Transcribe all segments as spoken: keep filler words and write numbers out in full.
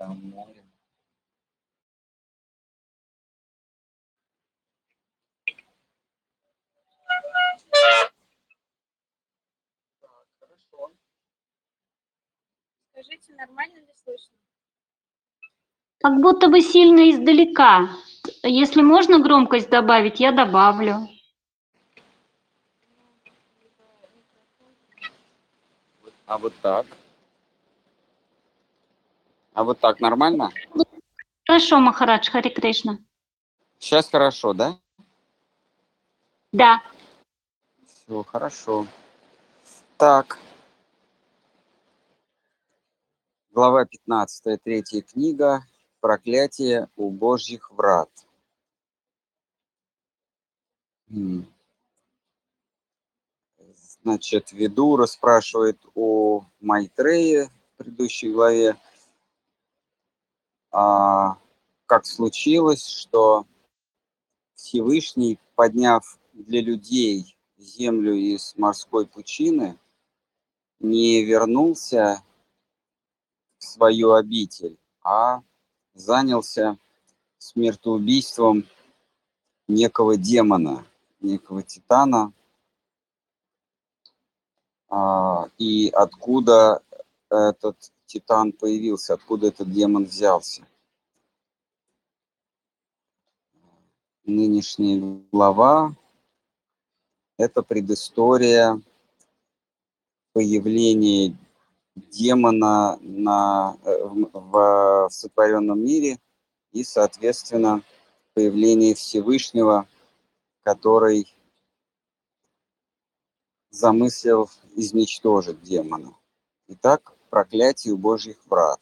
Там море. Так, хорошо. Скажите, нормально ли слышно? Как будто бы сильно издалека. Если можно громкость добавить, я добавлю. А вот так? А вот так нормально? Хорошо, Махарадж, Харе Кришна. Сейчас хорошо, да? Да. Все хорошо. Так. Глава пятнадцатая, третья книга. Проклятие у Божьих врат. М. Значит, Видура спрашивает о Майтрее в предыдущей главе. А, как случилось, что Всевышний, подняв для людей землю из морской пучины, не вернулся в свою обитель, а занялся смертоубийством некого демона, некого титана. А, и откуда этот титан появился, откуда этот демон взялся. Нынешняя глава – это предыстория появления демона на, в, в сотворенном мире и, соответственно, появление Всевышнего, который замыслил изничтожить демона. Итак, проклятие у Божьих врат.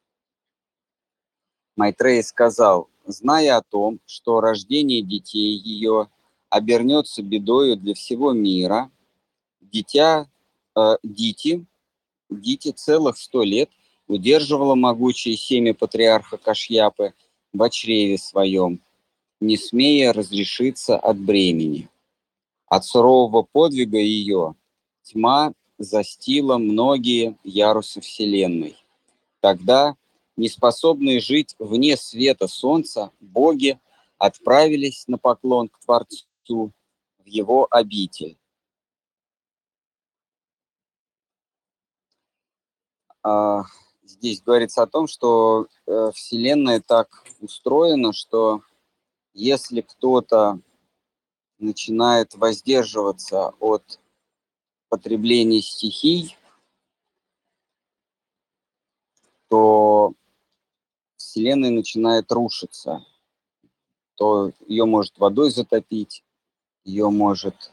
Майтрея сказал: зная о том, что рождение детей ее обернется бедою для всего мира, дитя, э, дити, дити целых сто лет удерживало могучее семя патриарха Кашьяпы в чреве своем, не смея разрешиться от бремени. От сурового подвига ее тьма застила многие ярусы Вселенной. Тогда, неспособные жить вне света солнца, боги отправились на поклон к Творцу в его обитель. А, здесь говорится о том, что э, Вселенная так устроена, что если кто-то начинает воздерживаться от потребления стихий, то Вселенная начинает рушиться. То ее может водой затопить, ее может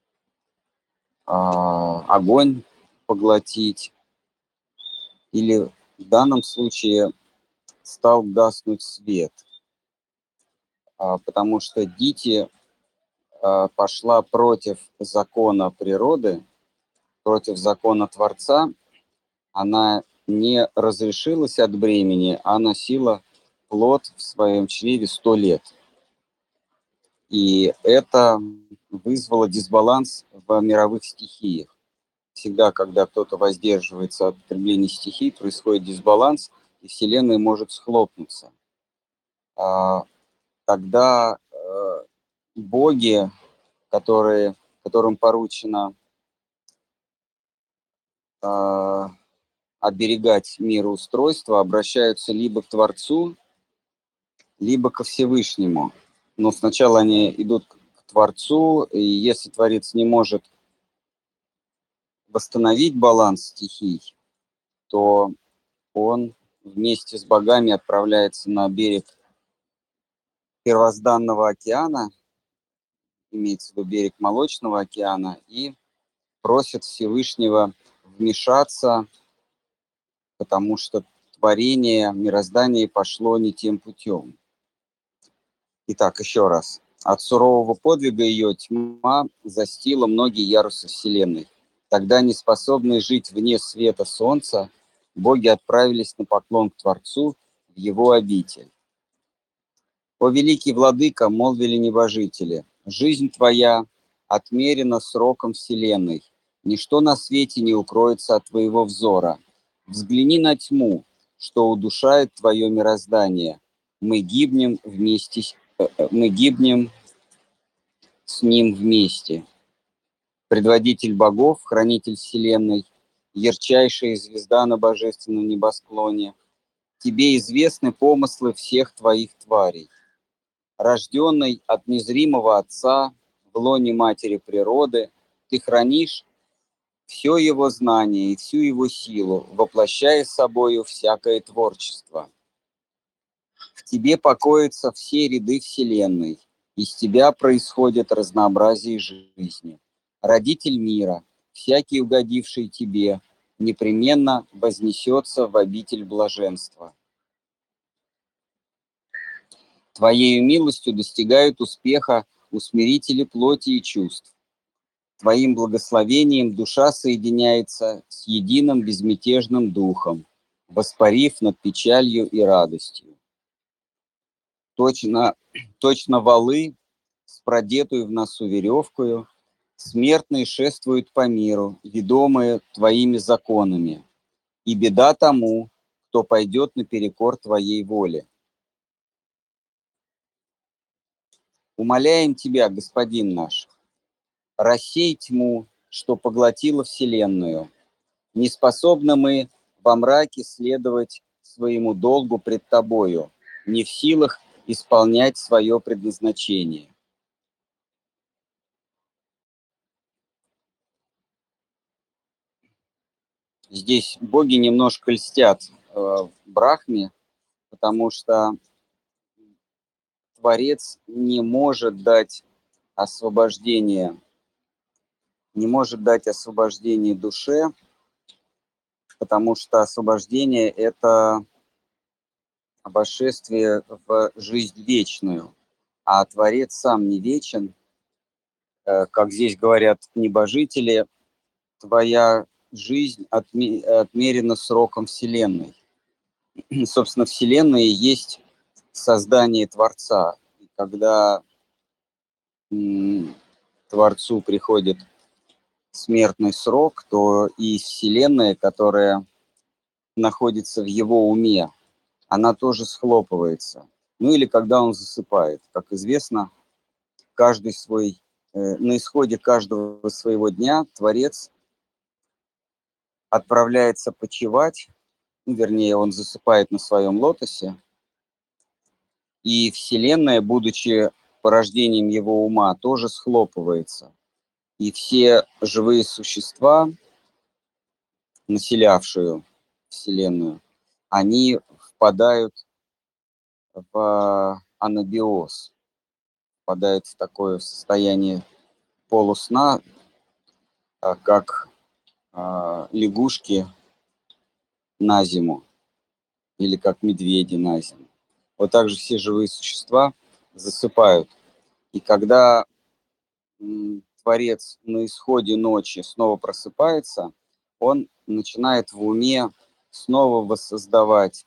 а, огонь поглотить, или в данном случае стал гаснуть свет, а, потому что Дити а, пошла против закона природы, против закона Творца. Она не разрешилась от бремени, а носила плод в своем чреве сто лет. И это вызвало дисбаланс в мировых стихиях. Всегда, когда кто-то воздерживается от потребления стихий, происходит дисбаланс, и Вселенная может схлопнуться. А, тогда э, боги, которые, которым поручено э, оберегать мироустройство, обращаются либо к Творцу, либо ко Всевышнему. Но сначала они идут к Творцу, и если Творец не может восстановить баланс стихий, то он вместе с богами отправляется на берег первозданного океана, имеется в виду берег Молочного океана, и просит Всевышнего вмешаться, потому что творение, мироздание пошло не тем путем. Итак, еще раз. От сурового подвига ее тьма застила многие ярусы Вселенной. Тогда, неспособные жить вне света солнца, боги отправились на поклон к Творцу в его обитель. «О великий владыка, — молвили небожители, — жизнь твоя отмерена сроком Вселенной. Ничто на свете не укроется от твоего взора. Взгляни на тьму, что удушает твое мироздание. Мы гибнем вместе, с- э, э, мы гибнем с ним вместе. Предводитель богов, хранитель вселенной, ярчайшая звезда на божественном небосклоне, тебе известны помыслы всех твоих тварей. Рожденный от незримого Отца, в лоне Матери Природы, ты хранишь все его знание и всю его силу, воплощая собою всякое творчество. В тебе покоятся все ряды Вселенной, из тебя происходит разнообразие жизни. Родитель мира, всякий угодивший тебе, непременно вознесется в обитель блаженства. Твоею милостью достигают успеха усмирители плоти и чувств. Твоим благословением душа соединяется с единым безмятежным духом, воспарив над печалью и радостью. Точно, точно валы с продетую в носу веревкою, смертные шествуют по миру, ведомые твоими законами, и беда тому, кто пойдет наперекор твоей воле. Умоляем тебя, Господин наш, рассей тьму, что поглотила Вселенную. Не способны мы во мраке следовать своему долгу пред тобою, не в силах исполнять свое предназначение. Здесь боги немножко льстят э, Брахме, потому что Творец не может дать освобождение, не может дать освобождение душе, потому что освобождение – это вошествие в жизнь вечную, а Творец сам не вечен, э, как здесь говорят небожители, твоя жизнь отме- отмерена сроком Вселенной. Собственно, Вселенная и есть создание Творца. И когда м, Творцу приходит смертный срок, то и Вселенная, которая находится в его уме, она тоже схлопывается. Ну или когда он засыпает. Как известно, каждый свой, э, на исходе каждого своего дня Творец отправляется почивать, ну, вернее, он засыпает на своем лотосе, и Вселенная, будучи порождением его ума, тоже схлопывается. И все живые существа, населявшие Вселенную, они впадают в анабиоз, впадают в такое состояние полусна, а, как а, лягушки на зиму или как медведи на зиму. Вот так же все живые существа засыпают. И когда м, Творец на исходе ночи снова просыпается, он начинает в уме снова воссоздавать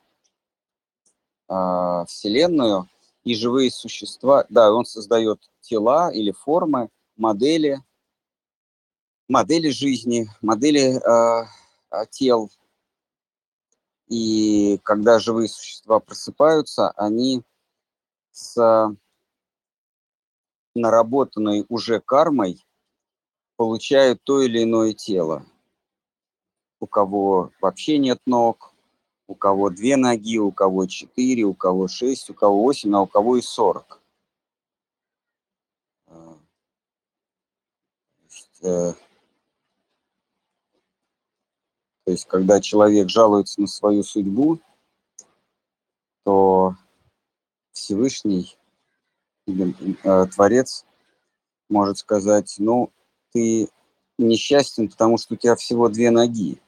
а, Вселенную и живые существа. Да, он создает тела или формы, модели, модели жизни, модели а, а, тел. И когда живые существа просыпаются, они с наработанной уже кармой получают то или иное тело. У кого вообще нет ног, у кого две ноги, у кого четыре, у кого шесть, у кого восемь, а у кого и сорок. А, э, То есть, когда человек жалуется на свою судьбу, то Всевышний, э, Творец, может сказать: ну, ты несчастен, потому что у тебя всего две ноги.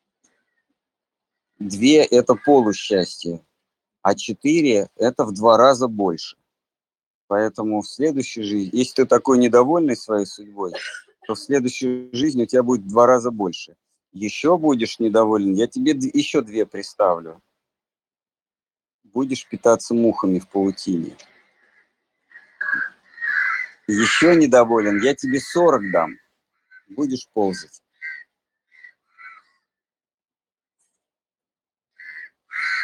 Две – это полусчастье, а четыре – это в два раза больше. Поэтому в следующей жизни, если ты такой недовольный своей судьбой, то в следующей жизни у тебя будет в два раза больше. Еще будешь недоволен, я тебе еще две приставлю. Будешь питаться мухами в паутине. Еще недоволен, я тебе сорок дам. Будешь ползать.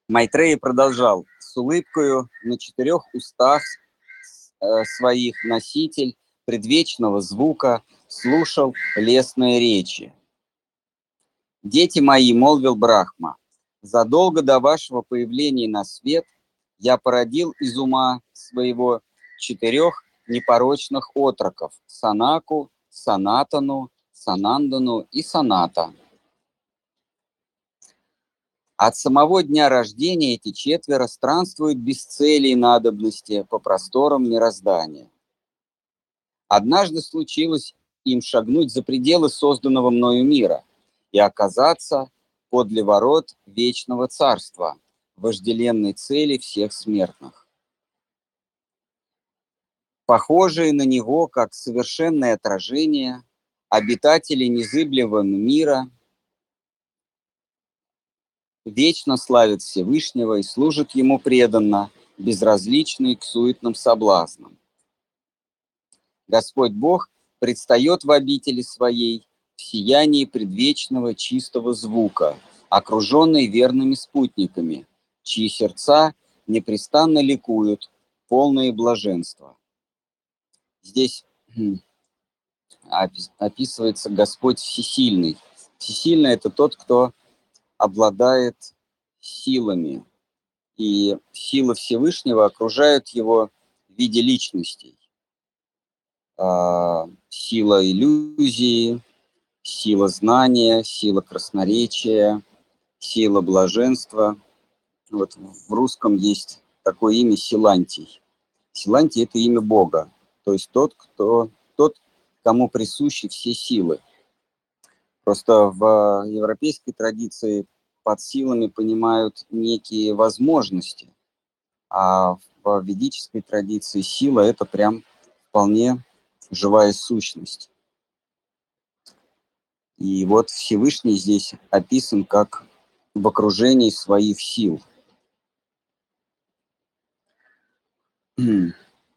Майтрея продолжал: с улыбкою на четырех устах э, своих носитель предвечного звука слушал лестные речи. «Дети мои, — молвил Брахма, — задолго до вашего появления на свет я породил из ума своего четырех непорочных отроков — Санаку, Санатану, Санандану и Саната. От самого дня рождения эти четверо странствуют без цели и надобности по просторам мироздания. Однажды случилось им шагнуть за пределы созданного мною мира и оказаться подле ворот вечного царства, вожделенной цели всех смертных. Похожие на него, как совершенное отражение, обитатели незыблемого мира вечно славят Всевышнего и служат ему преданно, безразличные к суетным соблазнам. Господь Бог предстает в обители своей в сиянии предвечного чистого звука, окруженный верными спутниками, чьи сердца непрестанно ликуют, полные блаженства. Здесь описывается Господь Всесильный. Всесильный – это тот, кто обладает силами, и силы Всевышнего окружают его в виде личностей. А, сила иллюзии, сила знания, сила красноречия, сила блаженства. Вот в русском есть такое имя Силантий. Силантий – это имя Бога, то есть тот, кто, тот, кому присущи все силы. Просто в европейской традиции под силами понимают некие возможности, а в ведической традиции сила – это прям вполне живая сущность. И вот Всевышний здесь описан как в окружении своих сил. В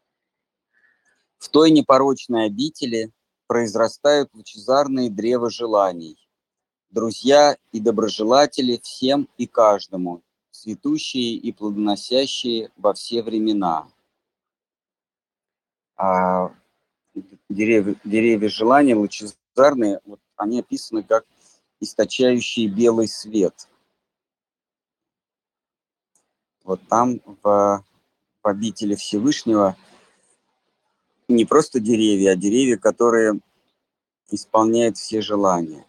той непорочной обители произрастают лучезарные древа желаний, друзья и доброжелатели всем и каждому, цветущие и плодоносящие во все времена. А деревья, деревья желания лучезарные, вот, они описаны как источающие белый свет. Вот там в, в обители Всевышнего не просто деревья, а деревья, которые исполняют все желания.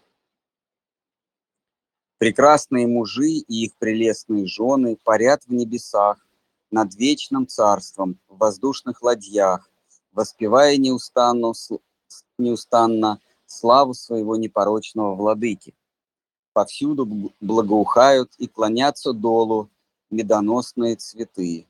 Прекрасные мужи и их прелестные жены парят в небесах над вечным царством в воздушных ладьях, воспевая неустанно, неустанно славу своего непорочного владыки. Повсюду благоухают и клонятся долу медоносные цветы.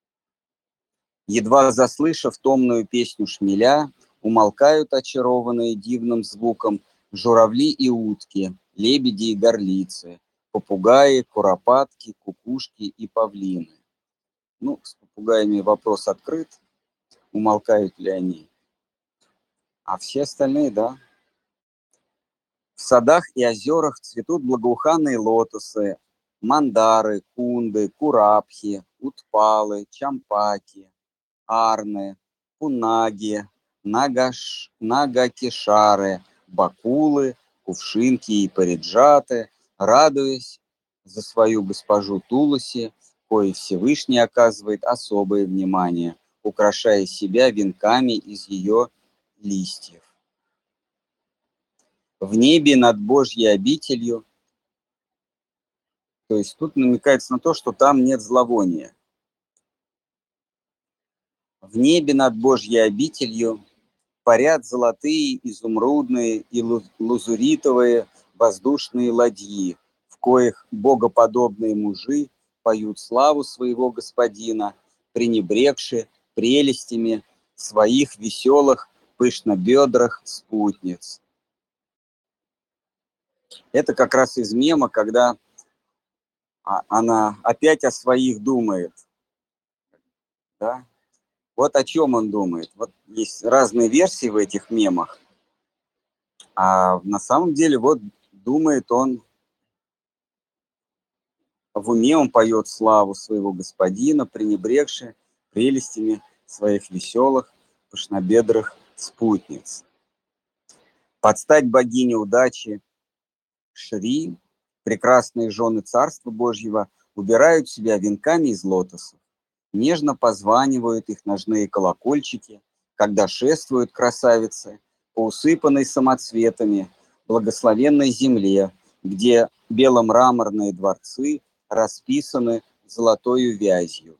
Едва заслышав томную песню шмеля, умолкают очарованные дивным звуком журавли и утки, лебеди и горлицы, попугаи, куропатки, кукушки и павлины. Ну, с попугаями вопрос открыт, умолкают ли они. А все остальные, да. В садах и озерах цветут благоуханные лотосы, мандары, кунды, курабхи, утпалы, чампаки, арны, пунаги, нагаш, нагакишары, бакулы, кувшинки и париджаты, радуясь за свою госпожу Туласи, кое Всевышний оказывает особое внимание, украшая себя венками из ее листьев. В небе над Божьей обителью, то есть тут намекается на то, что там нет зловония. В небе над Божьей обителью парят золотые, изумрудные и лазуритовые воздушные ладьи, в коих богоподобные мужи поют славу своего господина, пренебрегши прелестями своих веселых пышнобедрых спутниц. Это как раз из мема, когда она опять о своих думает. Да? Вот о чем он думает. Вот есть разные версии в этих мемах. А на самом деле вот думает он В уме он поет славу своего господина, пренебрегши прелестями своих веселых, пышнобедрых спутниц. Под стать богине удачи Шри, прекрасные жены Царства Божьего убирают себя венками из лотосов, нежно позванивают их ножные колокольчики, когда шествуют красавицы по усыпанной самоцветами благословенной земле, где беломраморные дворцы расписаны золотою вязью.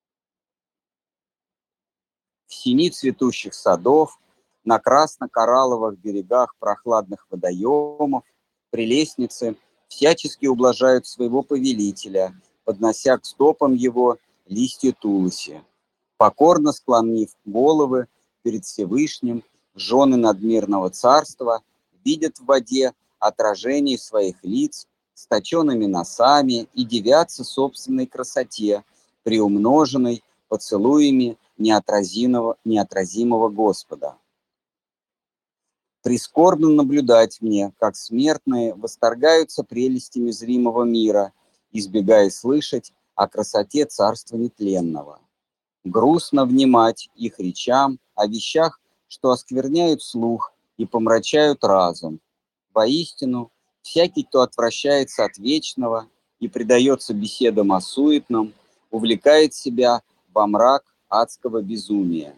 В сини цветущих садов, на красно-коралловых берегах прохладных водоемов, прелестницы всячески ублажают своего повелителя, поднося к стопам его листья тулуси. Покорно склонив головы перед Всевышним, жены надмирного царства видят в воде отражение своих лиц с точенными носами и дивятся собственной красоте, приумноженной поцелуями неотразимого, неотразимого Господа. Прискорбно наблюдать мне, как смертные восторгаются прелестями зримого мира, избегая слышать о красоте царства нетленного. Грустно внимать их речам о вещах, что оскверняют слух и помрачают разум. Воистину, всякий, кто отвращается от вечного и предается беседам о суетном, увлекает себя во мрак адского безумия.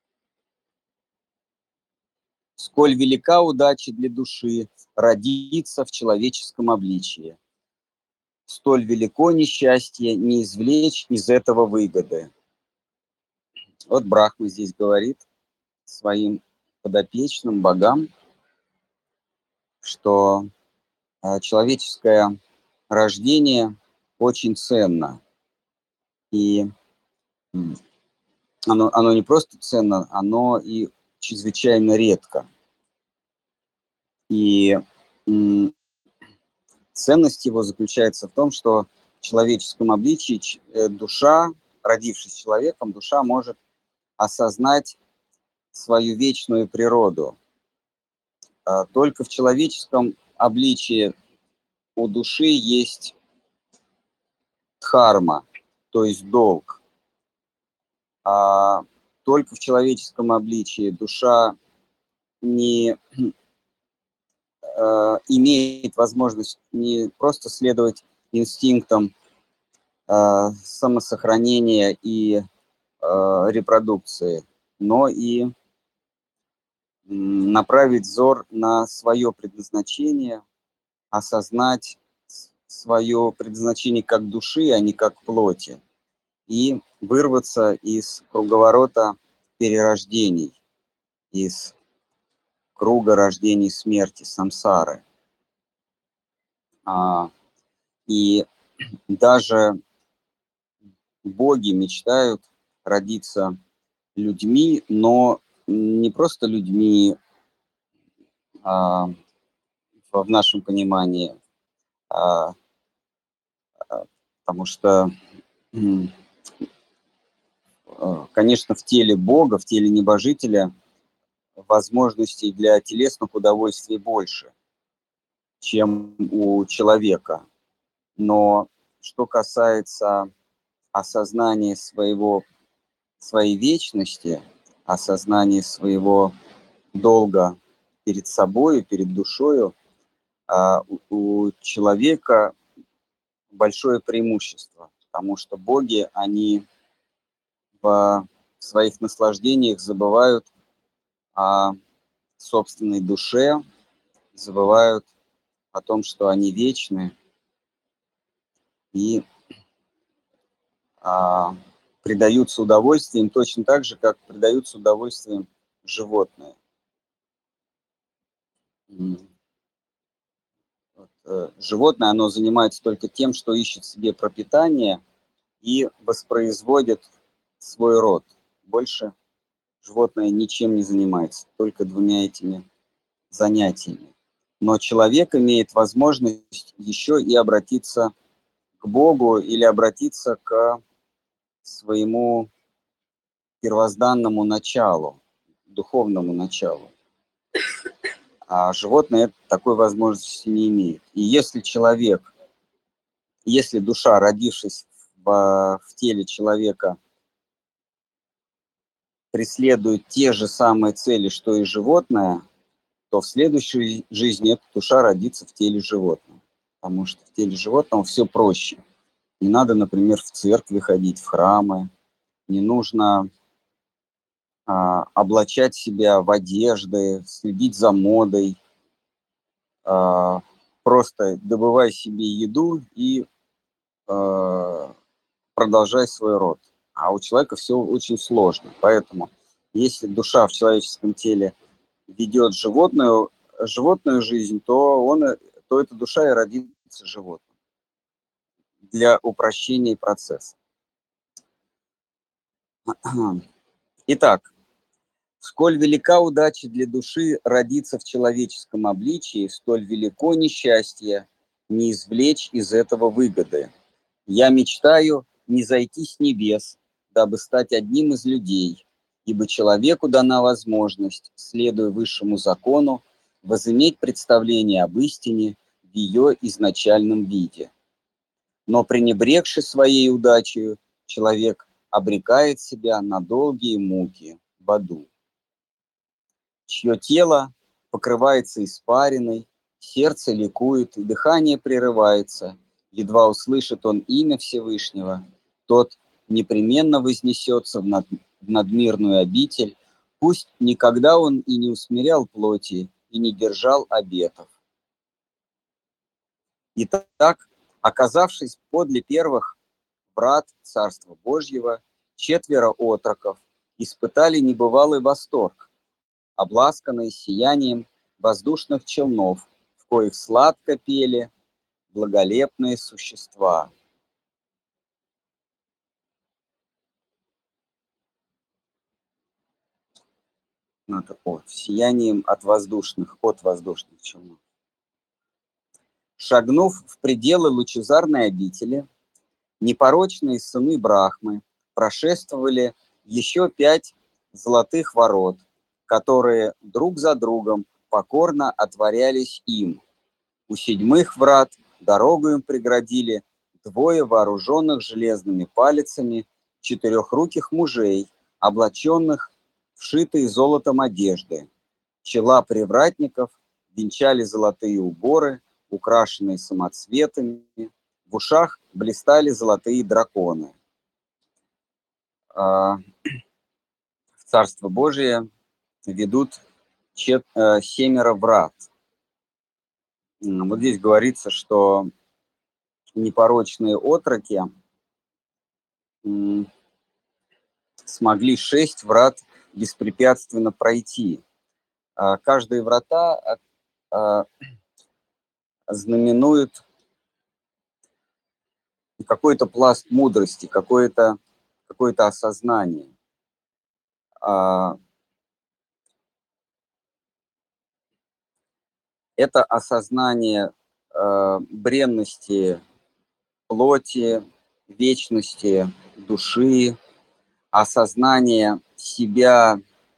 Сколь велика удача для души родиться в человеческом обличии, столь велико несчастье не извлечь из этого выгоды. Вот Брахма здесь говорит своим подопечным богам, что человеческое рождение очень ценно. И оно, оно не просто ценно, оно и чрезвычайно редко. И м, ценность его заключается в том, что в человеческом обличии душа, родившись человеком, душа может осознать свою вечную природу. Только в человеческом обличии у души есть дхарма, то есть долг. А только в человеческом обличии душа не э, имеет возможность не просто следовать инстинктам э, самосохранения и э, репродукции, но и направить взор на свое предназначение, осознать свое предназначение как души, а не как плоти, и вырваться из круговорота перерождений, из круга рождений и смерти, самсары. А, и даже боги мечтают родиться людьми, но не просто людьми а, в нашем понимании, а, а, потому что, конечно, в теле Бога, в теле небожителя возможностей для телесных удовольствий больше, чем у человека. Но что касается осознания своего, своей вечности, осознания своего долга перед собой, перед душою, у человека большое преимущество, потому что боги, они в своих наслаждениях забывают о собственной душе, забывают о том, что они вечны, и а, предаются удовольствиям точно так же, как предаются удовольствиям животные. Вот, э, животное, оно занимается только тем, что ищет себе пропитание и воспроизводит свой род. Больше животное ничем не занимается, только двумя этими занятиями. Но человек имеет возможность еще и обратиться к Богу или обратиться к своему первозданному началу, духовному началу. А животное такой возможности не имеет. И если человек если душа, родившись в, в теле человека, преследует те же самые цели, что и животное, то в следующей жизни эта душа родится в теле животного. Потому что в теле животного все проще. Не надо, например, в церкви ходить, в храмы. Не нужно а, облачать себя в одежды, следить за модой. А, просто добывай себе еду и а, продолжай свой род. А у человека все очень сложно. Поэтому, если душа в человеческом теле ведет животную, животную жизнь, то, он, то эта душа и родится животным для упрощения процесса. Итак, сколь велика удача для души родиться в человеческом обличии, столь велико несчастье не извлечь из этого выгоды. Я мечтаю не зайти с небес, дабы стать одним из людей, ибо человеку дана возможность, следуя высшему закону, возыметь представление об истине в ее изначальном виде. Но пренебрегши своей удачей, человек обрекает себя на долгие муки в аду, чье тело покрывается испариной, сердце ликует, и дыхание прерывается. Едва услышит он имя Всевышнего, тот непременно вознесется в, над, в надмирную обитель, пусть никогда он и не усмирял плоти, и не держал обетов. Итак, оказавшись подле первых врат Царства Божьего, четверо отроков испытали небывалый восторг, обласканные сиянием воздушных челнов, в коих сладко пели благолепные существа. Ну, это от, сиянием от воздушных, от воздушных челнов. Шагнув в пределы лучезарной обители, непорочные сыны Брахмы прошествовали еще пять золотых ворот, которые друг за другом покорно отворялись им. У седьмых врат дорогу им преградили двое вооруженных железными палицами четырехруких мужей, облаченных в шитые золотом одежды. Чела привратников венчали золотые уборы, украшенные самоцветами, в ушах блистали золотые драконы. В Царство Божие ведут чет, э, семеро врат. Вот здесь говорится, что непорочные отроки м, смогли шесть врат беспрепятственно пройти. А каждые врата а, знаменуют какой-то пласт мудрости, какое-то какое-то осознание. А, это осознание а, бренности плоти, вечности души, осознание себя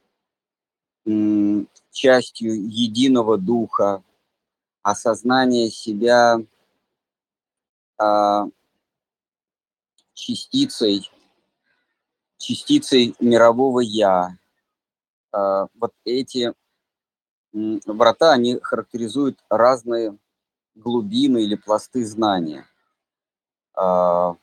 м, частью единого духа, осознание себя а, частицей, частицей мирового «я». А, вот эти м, врата, они характеризуют разные глубины или пласты знания. А,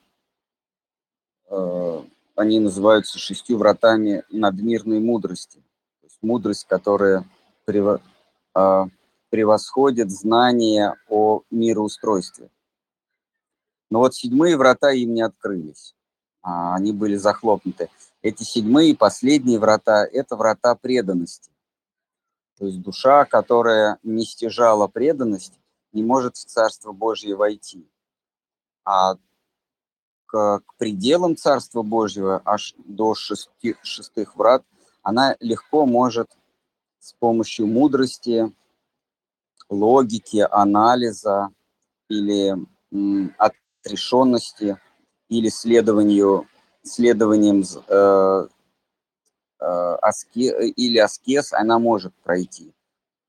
а, они называются шестью вратами надмирной мудрости. То есть мудрость, которая прево, а, превосходит знание о мироустройстве. Но вот седьмые врата им не открылись. А, они были захлопнуты. Эти седьмые, последние врата – это врата преданности. То есть душа, которая не стяжала преданность, не может в Царство Божье войти. А к, к пределам Царства Божьего, аж до шести, шестых врат, она легко может с помощью мудрости, логики, анализа или м, отрешенности или следованию, следованием э, э, аске, или аскез, она может пройти,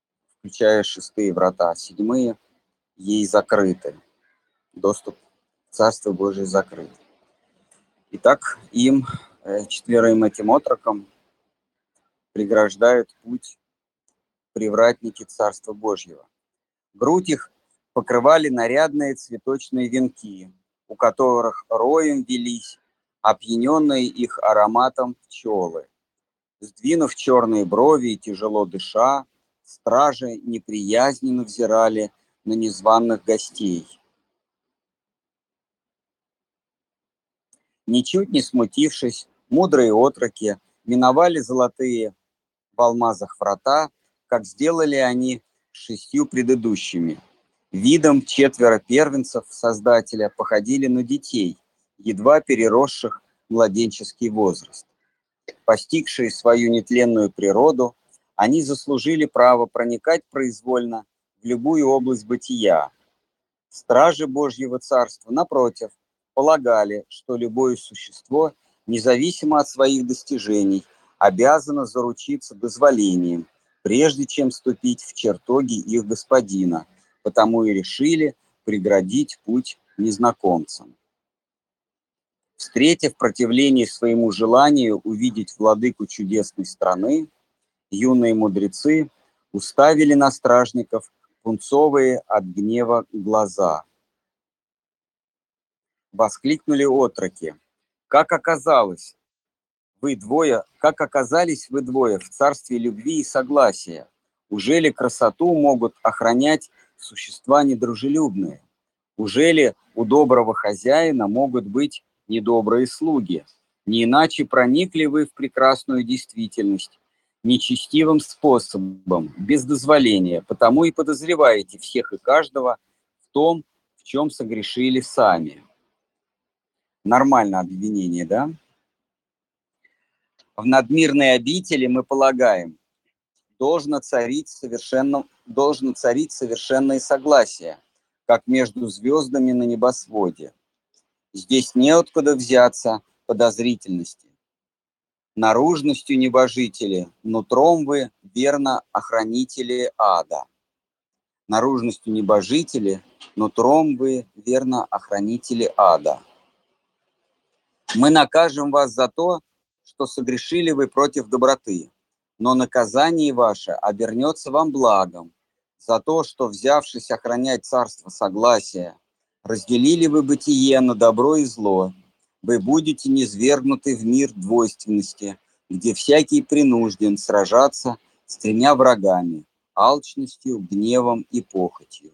включая шестые врата. Седьмые ей закрыты. Доступ Царство Божие закрыто. Итак, им, четверым этим отрокам, преграждают путь привратники Царства Божьего. Грудь их покрывали нарядные цветочные венки, у которых роем велись опьяненные их ароматом пчелы. Сдвинув черные брови и тяжело дыша, стражи неприязненно взирали на незваных гостей. Ничуть не смутившись, мудрые отроки миновали золотые в алмазах врата, как сделали они с шестью предыдущими. Видом четверо первенцев Создателя походили на детей, едва переросших младенческий возраст. Постигшие свою нетленную природу, они заслужили право проникать произвольно в любую область бытия. Стражи Божьего Царства, напротив, полагали, что любое существо, независимо от своих достижений, обязано заручиться дозволением, прежде чем вступить в чертоги их господина, потому и решили преградить путь незнакомцам. Встретив противление своему желанию увидеть владыку чудесной страны, юные мудрецы уставили на стражников пунцовые от гнева глаза. Воскликнули отроки: «Как оказалось, вы двое, как оказались вы двое в царстве любви и согласия? Ужели красоту могут охранять существа недружелюбные? Ужели у доброго хозяина могут быть недобрые слуги? Не иначе проникли вы в прекрасную действительность нечестивым способом, без дозволения, потому и подозреваете всех и каждого в том, в чем согрешили сами». Нормальное обвинение, да? В надмирной обители, мы полагаем, должно царить совершенно, должно царить совершенное согласие, как между звездами на небосводе. Здесь неоткуда взяться подозрительности. Наружностью небожители, нутром вы верно охранители ада. Наружностью небожители, нутром вы верно охранители ада. Мы накажем вас за то, что согрешили вы против доброты, но наказание ваше обернется вам благом за то, что, взявшись охранять царство согласия, разделили вы бытие на добро и зло. Вы будете низвергнуты в мир двойственности, где всякий принужден сражаться с тремя врагами – алчностью, гневом и похотью.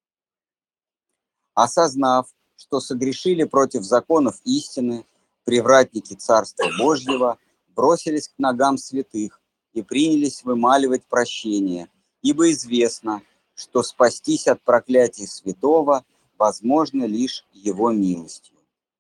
Осознав, что согрешили против законов истины, привратники Царства Божьего бросились к ногам святых и принялись вымаливать прощение, ибо известно, что спастись от проклятия святого возможно лишь его милостью.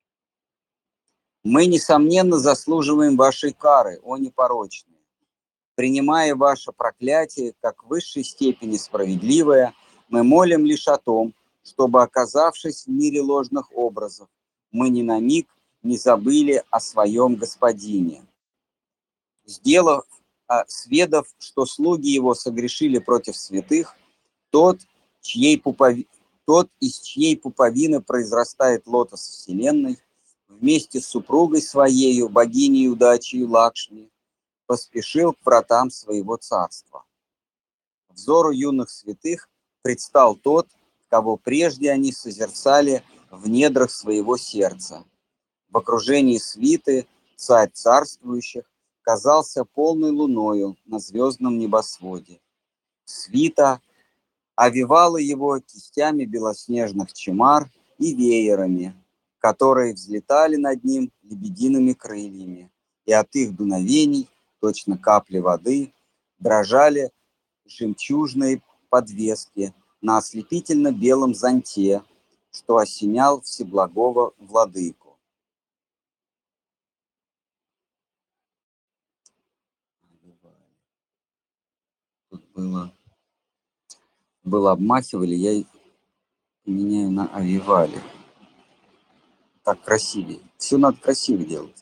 Мы, несомненно, заслуживаем вашей кары, о непорочные. Принимая ваше проклятие как в высшей степени справедливое, мы молим лишь о том, чтобы, оказавшись в мире ложных образов, мы ни на миг не забыли о своем господине. Сделав, сведав, что слуги его согрешили против святых, тот, чьей пупови... тот из чьей пуповины произрастает лотос вселенной, вместе с супругой своею, богиней удачи Лакшми, поспешил к вратам своего царства. Взору юных святых предстал тот, кого прежде они созерцали в недрах своего сердца. В окружении свиты царь царствующих казался полной луною на звездном небосводе. Свита овивала его кистями белоснежных чемар и веерами, которые взлетали над ним лебедиными крыльями, и от их дуновений, точно капли воды, дрожали жемчужные подвески на ослепительно-белом зонте, что осенял всеблагого владыку. Тут было, было обмахивали, я меняю на овивали. Так красивее. Все надо красиво делать.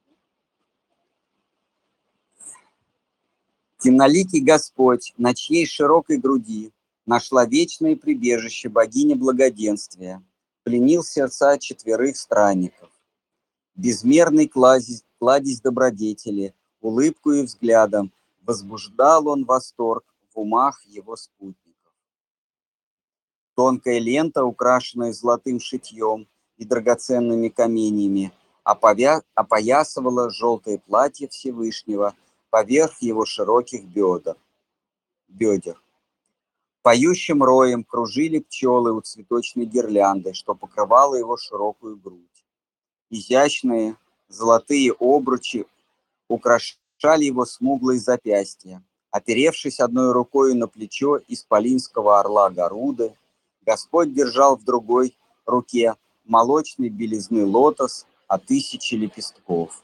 Темноликий Господь, на чьей широкой груди нашла вечное прибежище богиня благоденствия, пленил сердца четверых странников. Безмерный кладезь, кладезь добродетели, улыбкою и взглядом возбуждал он восторг в умах его спутников. Тонкая лента, украшенная золотым шитьем и драгоценными каменьями, оповя... опоясывала желтое платье Всевышнего поверх его широких бедер. бедер. Поющим роем кружили пчелы у цветочной гирлянды, что покрывало его широкую грудь. Изящные золотые обручи украшали его смуглые запястья. Оперевшись одной рукой на плечо исполинского орла Гаруды, Господь держал в другой руке молочной белизны лотос о тысяче лепестков.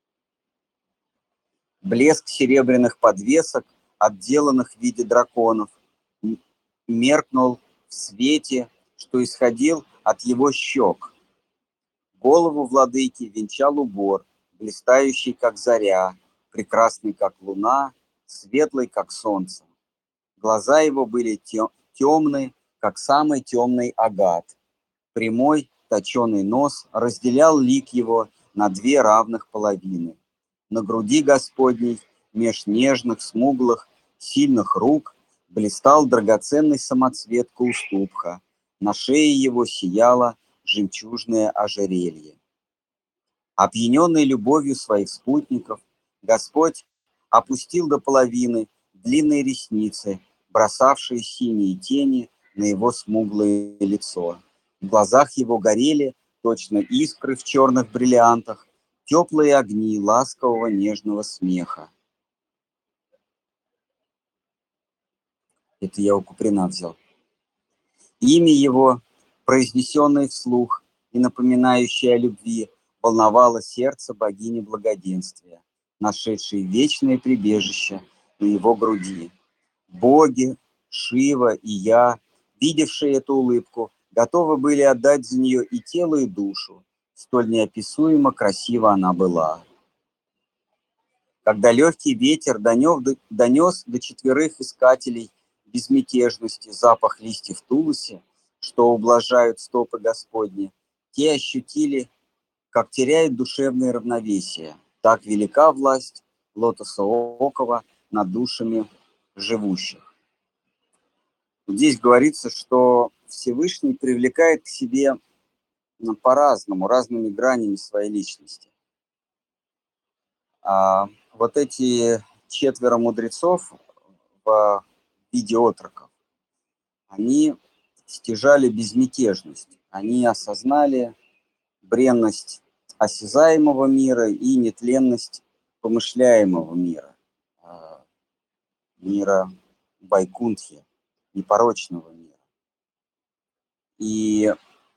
Блеск серебряных подвесок, отделанных в виде драконов, меркнул в свете, что исходил от его щек. Голову владыки венчал убор, блистающий, как заря, прекрасный, как луна, светлый, как солнце. Глаза его были темные, как самый темный агат. Прямой, точеный нос разделял лик его на две равных половины. На груди Господней, меж нежных, смуглых, сильных рук, блистал драгоценный самоцвет кауступха. На шее его сияло жемчужное ожерелье. Опьяненный любовью своих спутников, Господь опустил до половины длинные ресницы, бросавшие синие тени на его смуглое лицо. В глазах его горели, точно искры в черных бриллиантах, теплые огни ласкового нежного смеха. Это я у Куприна взял. Имя его, произнесенное вслух и напоминающее о любви, волновало сердце богини благоденствия, нашедшей вечное прибежище на его груди. Боги, Шива и я, видевшие эту улыбку, готовы были отдать за нее и тело, и душу. Столь неописуемо красива она была. Когда легкий ветер донес, донес до четверых искателей безмятежности запах листьев тулуси, что ублажают стопы Господни, те ощутили, как теряет душевное равновесие. Так велика власть лотоса Окова над душами живущих. Здесь говорится, что Всевышний привлекает к себе по-разному, разными гранями своей личности. А вот эти четверо мудрецов в виде отроков, они стяжали безмятежность, они осознали бренность осязаемого мира и нетленность помышляемого мира, мира Вайкунтхи, непорочного мира. И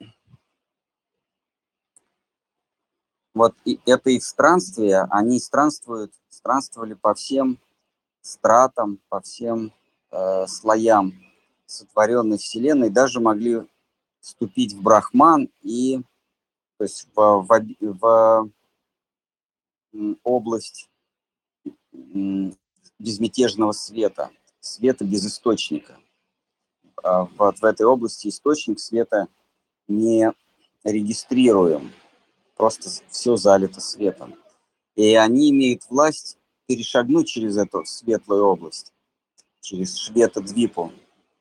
вот это их странствие, они странствуют, странствовали по всем стратам, по всем э, слоям сотворенной Вселенной, даже могли вступить в Брахман и, то есть в, в, в область безмятежного света, света без источника. Вот в этой области источник света не регистрируем, просто все залито светом. И они имеют власть перешагнуть через эту светлую область, через Швета-двипу.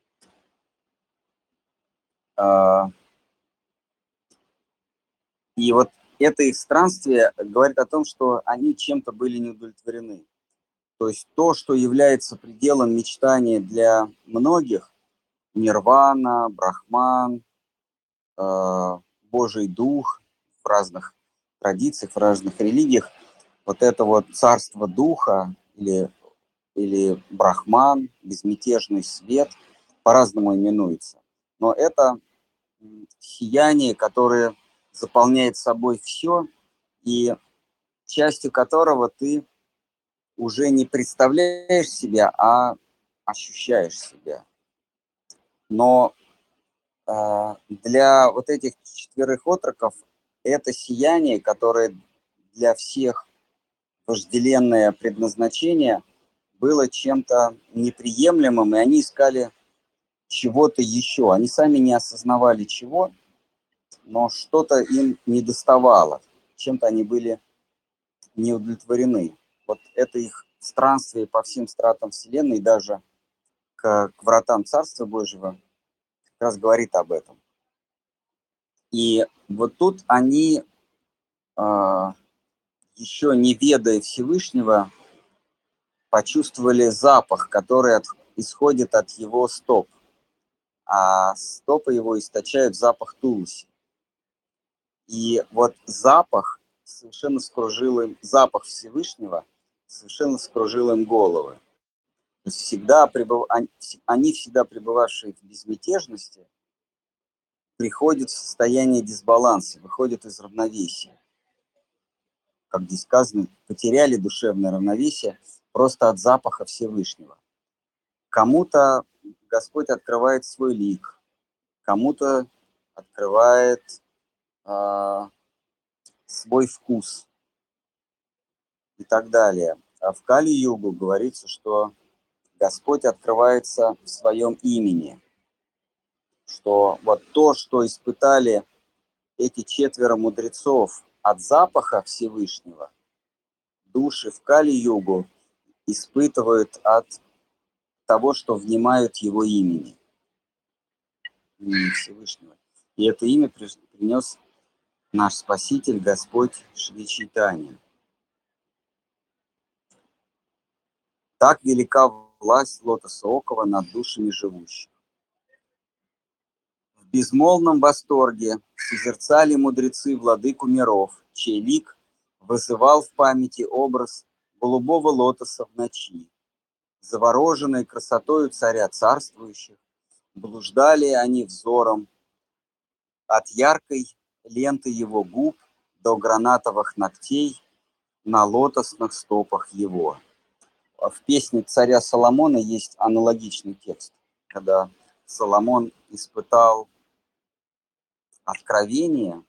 И вот это их странствие говорит о том, что они чем-то были не удовлетворены. То есть то, что является пределом мечтания для многих, нирвана, брахман, э, Божий дух в разных традициях, в разных религиях, вот это вот царство духа или, или брахман, безмятежный свет, по-разному именуется. Но это сияние, которое заполняет собой все, и частью которого ты уже не представляешь себя, а ощущаешь себя. Но э, для вот этих четверых отроков это сияние, которое для всех вожделенное предназначение, было чем-то неприемлемым, и они искали чего-то еще. Они сами не осознавали чего, но что-то им недоставало, чем-то они были не удовлетворены. Вот это их странствие по всем стратам Вселенной, даже к, к вратам Царства Божьего, как раз говорит об этом. И вот тут они, э, еще не ведая Всевышнего, почувствовали запах, который от, исходит от его стоп. А стопы его источают запах тулуси. И вот запах совершенно скружил им, запах Всевышнего совершенно скружил им головы. То есть всегда пребыв... они, всегда пребывавшие в безмятежности, приходят в состояние дисбаланса, выходят из равновесия. Как здесь сказано, потеряли душевное равновесие просто от запаха Всевышнего. Кому-то Господь открывает свой лик, кому-то открывает э, свой вкус и так далее. А в Кали-югу говорится, что Господь открывается в своем имени, что вот то, что испытали эти четверо мудрецов от запаха Всевышнего, души в Кали-югу испытывают от того, что внимают его имени, имени Всевышнего. И это имя принес наш Спаситель, Господь Шри Чайтанья. Так велика власть лотоса окова над душами живущих. В безмолвном восторге созерцали мудрецы владыку миров, чей лик вызывал в памяти образ голубого лотоса в ночи. Завороженные красотою царя царствующих, блуждали они взором от яркой ленты его губ до гранатовых ногтей на лотосных стопах его. В песне царя Соломона есть аналогичный текст, когда Соломон испытал откровение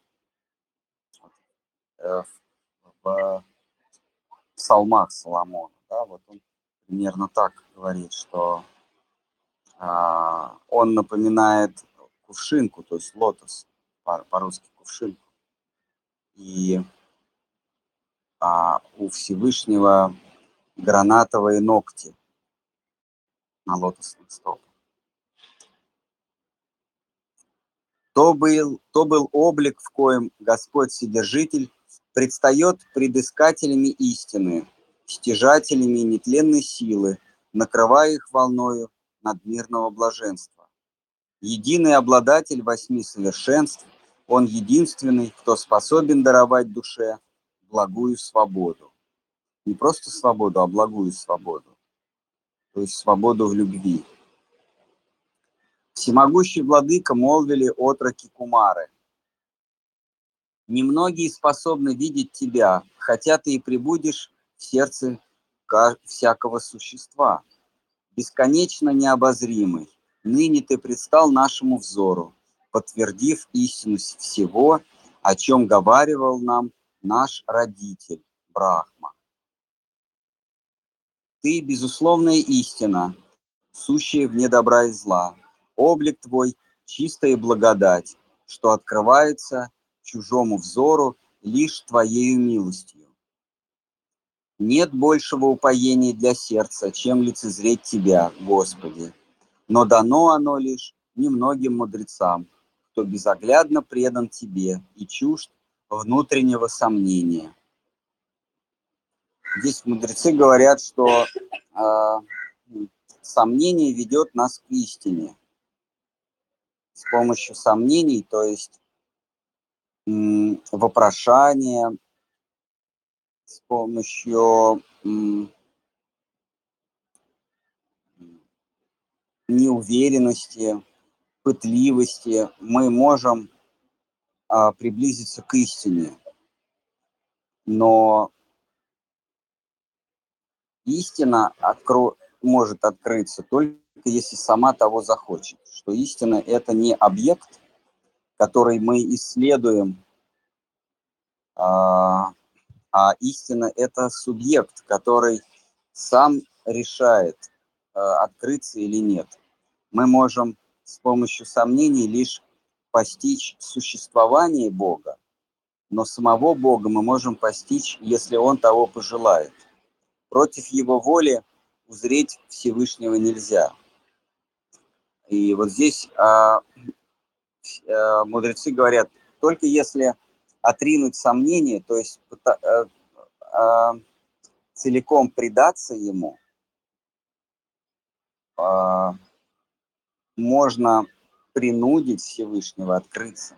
в, в псалмах Соломона. Да, вот он примерно так говорит, что а, он напоминает кувшинку, то есть лотос, по-русски кувшинку. И а, у Всевышнего гранатовые ногти на лотосных стопах. То был, то был облик, в коем Господь Вседержитель предстает пред искателями истины, стяжателями нетленной силы, накрывая их волною надмирного блаженства. Единый обладатель восьми совершенств, он единственный, кто способен даровать душе благую свободу. Не просто свободу, а благую свободу. То есть свободу в любви. Всемогущий владыка молвили отроки Кумары. Немногие способны видеть тебя, хотя ты и пребудешь в сердце всякого существа. Бесконечно необозримый, ныне ты предстал нашему взору, подтвердив истинность всего, о чем говаривал нам наш родитель Брахма. Ты, безусловная истина, сущая вне добра и зла. Облик твой — чистая благодать, что открывается чужому взору лишь твоею милостью. Нет большего упоения для сердца, чем лицезреть тебя, Господи, но дано оно лишь немногим мудрецам, кто безоглядно предан тебе и чужд внутреннего сомнения. Здесь мудрецы говорят, что э, сомнение ведет нас к истине. С помощью сомнений, то есть м, вопрошания, с помощью м, неуверенности, пытливости мы можем а, приблизиться к истине. Но истина откро... может открыться только если сама того захочет. Что истина — это не объект, который мы исследуем, а, а истина — это субъект, который сам решает, открыться или нет. Мы можем с помощью сомнений лишь постичь существование Бога, но самого Бога мы можем постичь, если Он того пожелает. Против Его воли узреть Всевышнего нельзя. И вот здесь а, а, мудрецы говорят, только если отринуть сомнения, то есть а, а, целиком предаться Ему, а, можно принудить Всевышнего открыться.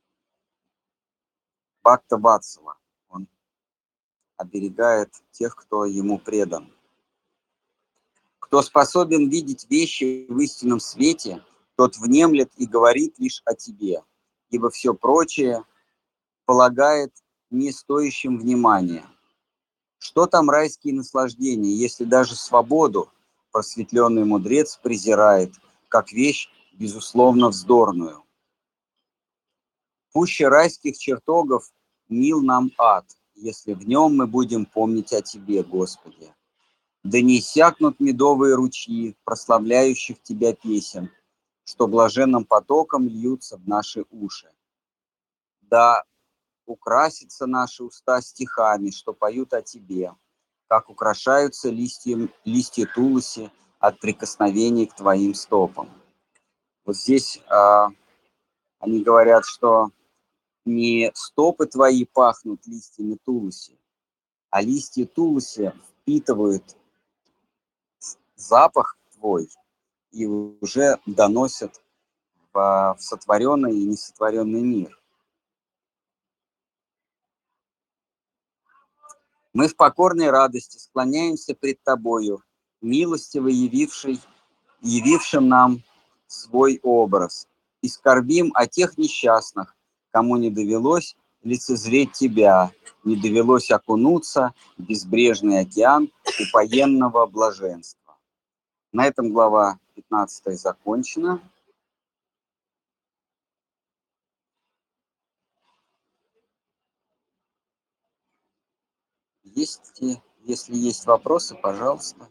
Бхакта Ватсала, он оберегает тех, кто ему предан. Кто способен видеть вещи в истинном свете, тот внемлет и говорит лишь о тебе, ибо все прочее полагает не стоящим внимания. Что там райские наслаждения, если даже свободу просветленный мудрец презирает, как вещь, безусловно, вздорную? Пуще райских чертогов мил нам ад, если в нем мы будем помнить о Тебе, Господи. Да не иссякнут медовые ручьи, прославляющих Тебя песен, что блаженным потоком льются в наши уши. Да украсятся наши уста стихами, что поют о Тебе, как украшаются листья, листья тулоси от прикосновений к Твоим стопам. Вот здесь а, они говорят, что не стопы твои пахнут листьями тулуси, а листья тулуси впитывают запах твой и уже доносят в, в сотворенный и несотворенный мир. Мы в покорной радости склоняемся пред Тобою, милостиво явивший, явившим нам свой образ, и скорбим о тех несчастных, кому не довелось лицезреть Тебя, не довелось окунуться в безбрежный океан упоенного блаженства. На этом глава пятнадцатая закончена. Есть, если есть вопросы, пожалуйста.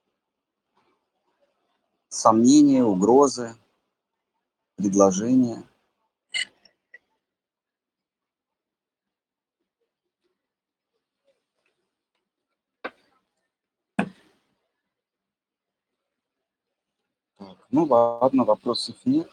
Сомнения, угрозы, предложения. Так, ну ладно, вопросов нет.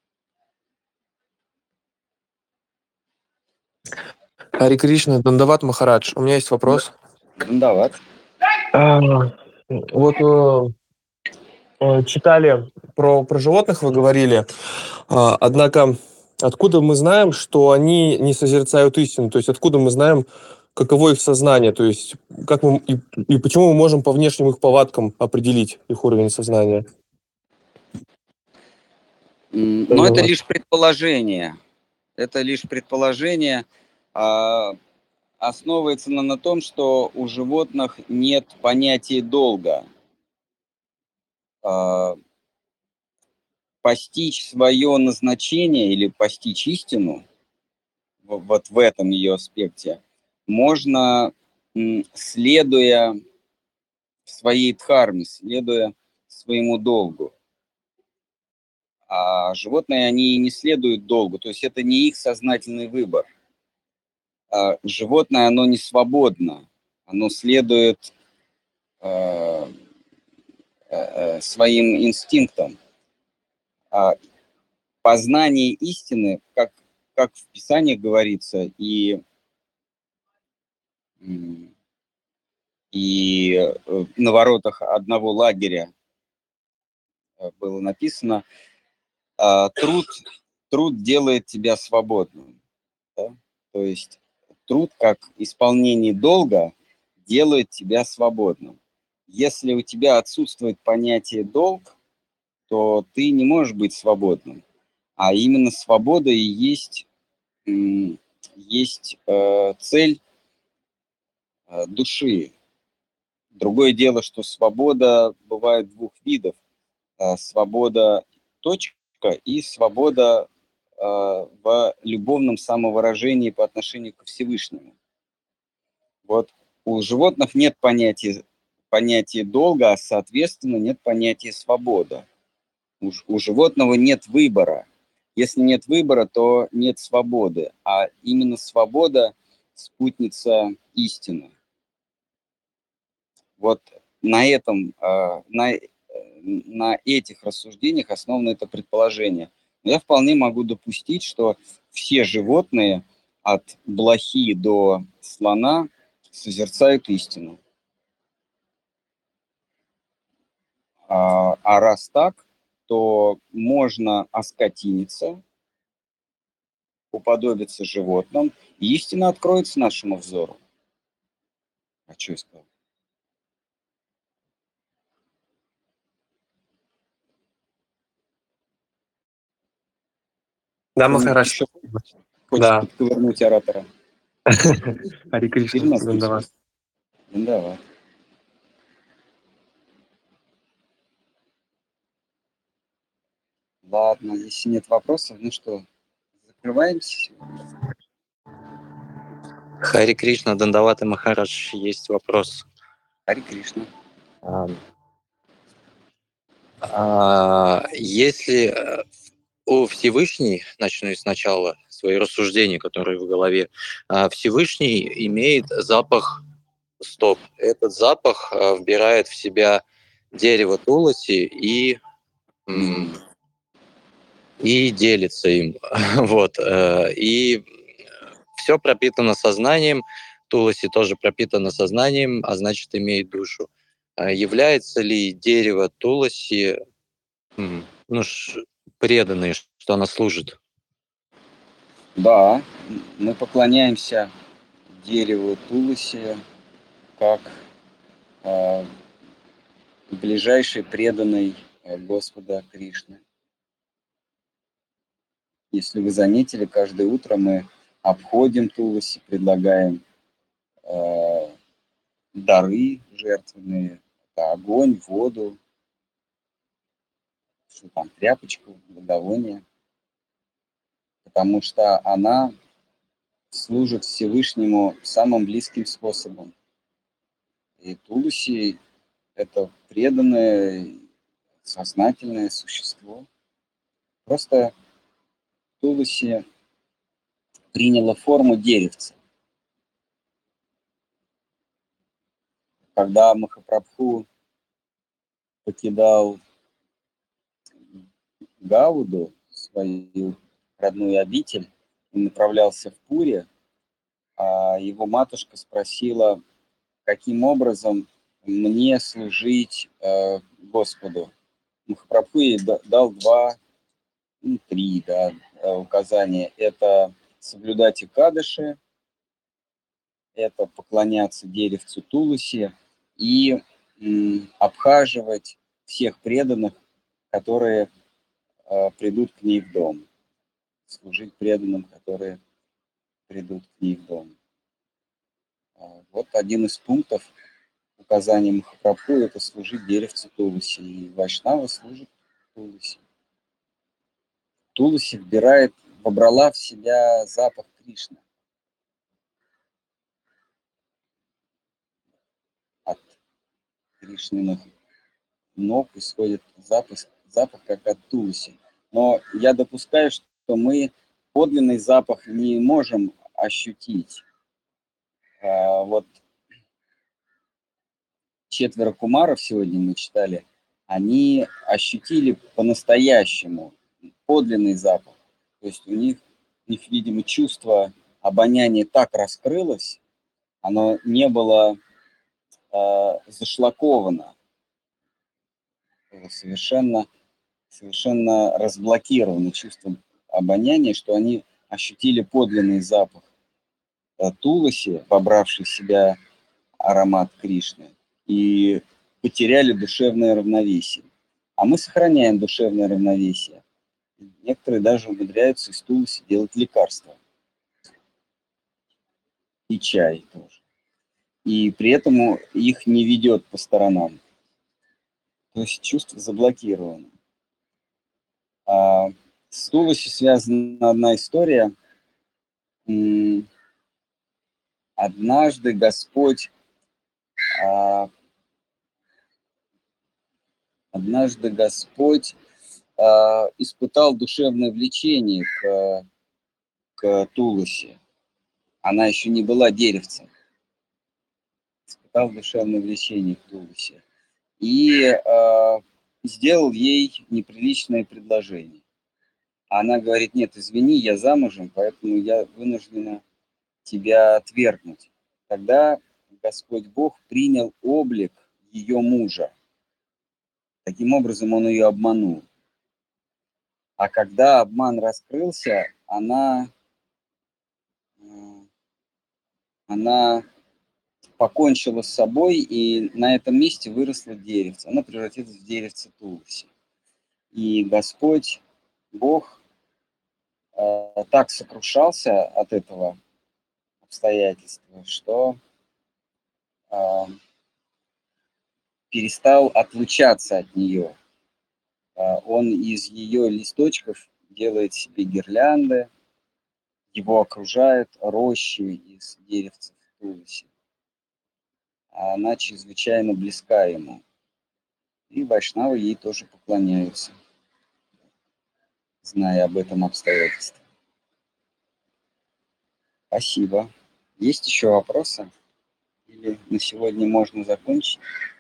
Хари Кришна, Дандават Махарадж. У меня есть вопрос. Дандават. А, вот э, читали про, про животных, вы говорили. А, однако, откуда мы знаем, что они не созерцают истину? То есть, откуда мы знаем, каково их сознание? То есть, как мы и, и почему мы можем по внешним их повадкам определить их уровень сознания? Но это лишь предположение. Это лишь предположение. А, основывается на, на том, что у животных нет понятия долга. А, постичь свое назначение или постичь истину, вот в этом ее аспекте, можно, следуя своей дхарме, следуя своему долгу. А животные, они не следуют долгу, то есть это не их сознательный выбор. А животное, оно не свободно, оно следует э, э, своим инстинктам. А познание истины, как, как в Писании говорится, и, и на воротах одного лагеря было написано, труд, труд делает тебя свободным. Да? То есть труд, как исполнение долга, делает тебя свободным. Если у тебя отсутствует понятие долг, то ты не можешь быть свободным. А именно свобода и есть, есть э, цель э, души. Другое дело, что свобода бывает двух видов. Э, свобода точка и свобода э, в любовном самовыражении по отношению ко Всевышнему. Вот у животных нет понятия, понятия долга, а соответственно нет понятия свобода. У, у животного нет выбора. Если нет выбора, то нет свободы, а именно свобода – спутница истины. Вот на этом, а, на, э, на этих рассуждениях основано это предположение. Но я вполне могу допустить, что все животные, от блохи до слона, созерцают истину. А, а раз так, то можно оскотиниться, уподобиться животным, и истина откроется нашему взору. А что я сказал? Да, Кто-нибудь Махарадж. еще хочет Да. подковырнуть оратора? Хари Кришна, Теперь нас Дандават. слышно. Дандават. Ладно, если нет вопросов, ну что, закрываемся? Хари Кришна, Дандават и Махарадж, есть вопрос. Хари Кришна. А, а, если э, у Всевышний, начну сначала свои рассуждения, которые в голове, а, Всевышний имеет запах стоп. Этот запах а, вбирает в себя дерево туласи и, м, и делится им. Вот. э, И все пропитано сознанием, туласи тоже пропитано сознанием, а значит, имеет душу. А является ли дерево туласи м, ну, ш- преданной, что она служит? Да, мы поклоняемся дереву Туласи как э, ближайшей преданной э, Господа Кришны. Если вы заметили, каждое утро мы обходим Туласи, предлагаем э, дары жертвенные, это огонь, воду, что там, тряпочку, благовоние, потому что она служит Всевышнему самым близким способом. И Туласи – это преданное, сознательное существо. Просто Туласи приняла форму деревца. Когда Махапрабху покидал Гауду, свою родную обитель, и направлялся в Пури, а его матушка спросила, каким образом мне служить э, Господу. Махапрабху ей дал два, ну, три, да, указания. Это соблюдать Экадыши, это поклоняться деревцу Туласи и м, обхаживать всех преданных, которые э, придут к ней в дом. Служить преданным, которые придут к ней в дом. А, вот один из пунктов указаний Махапрабху – это служить деревцу Туласи. И Вайшнава служит Туласи. Туласи вбирает, вобрала в себя запах Кришны. От Кришниных ног исходит запах, запах как от Туласи. Но я допускаю, что мы подлинный запах не можем ощутить. А, вот четверо кумаров сегодня мы читали, они ощутили по-настоящему подлинный запах. То есть у них, у них, видимо, чувство обоняния так раскрылось, оно не было э, зашлаковано, было совершенно, совершенно разблокировано чувство обоняния, что они ощутили подлинный запах э, Туласи, вобравший в себя аромат Кришны, и потеряли душевное равновесие. А мы сохраняем душевное равновесие. Некоторые даже умудряются из Туласи делать лекарства. И чай тоже. И при этом их не ведет по сторонам. То есть чувство заблокировано. А с Туласи связана одна история. Однажды Господь а, однажды Господь э, испытал душевное влечение к, к Туласи. Она еще не была деревцем. Испытал душевное влечение к Туласи. И э, сделал ей неприличное предложение. Она говорит: нет, извини, я замужем, поэтому я вынуждена тебя отвергнуть. Тогда Господь Бог принял облик ее мужа. Таким образом, он ее обманул. А когда обман раскрылся, она, она покончила с собой, и на этом месте выросло деревце. Она превратилась в деревце Туласи. И Господь Бог э, так сокрушался от этого обстоятельства, что э, перестал отлучаться от нее. Э, он из ее листочков делает себе гирлянды, его окружают рощи из деревцев Туласи. А она чрезвычайно близка ему. И вайшнавы ей тоже поклоняются, зная об этом обстоятельстве. Спасибо. Есть еще вопросы? Или на сегодня можно закончить?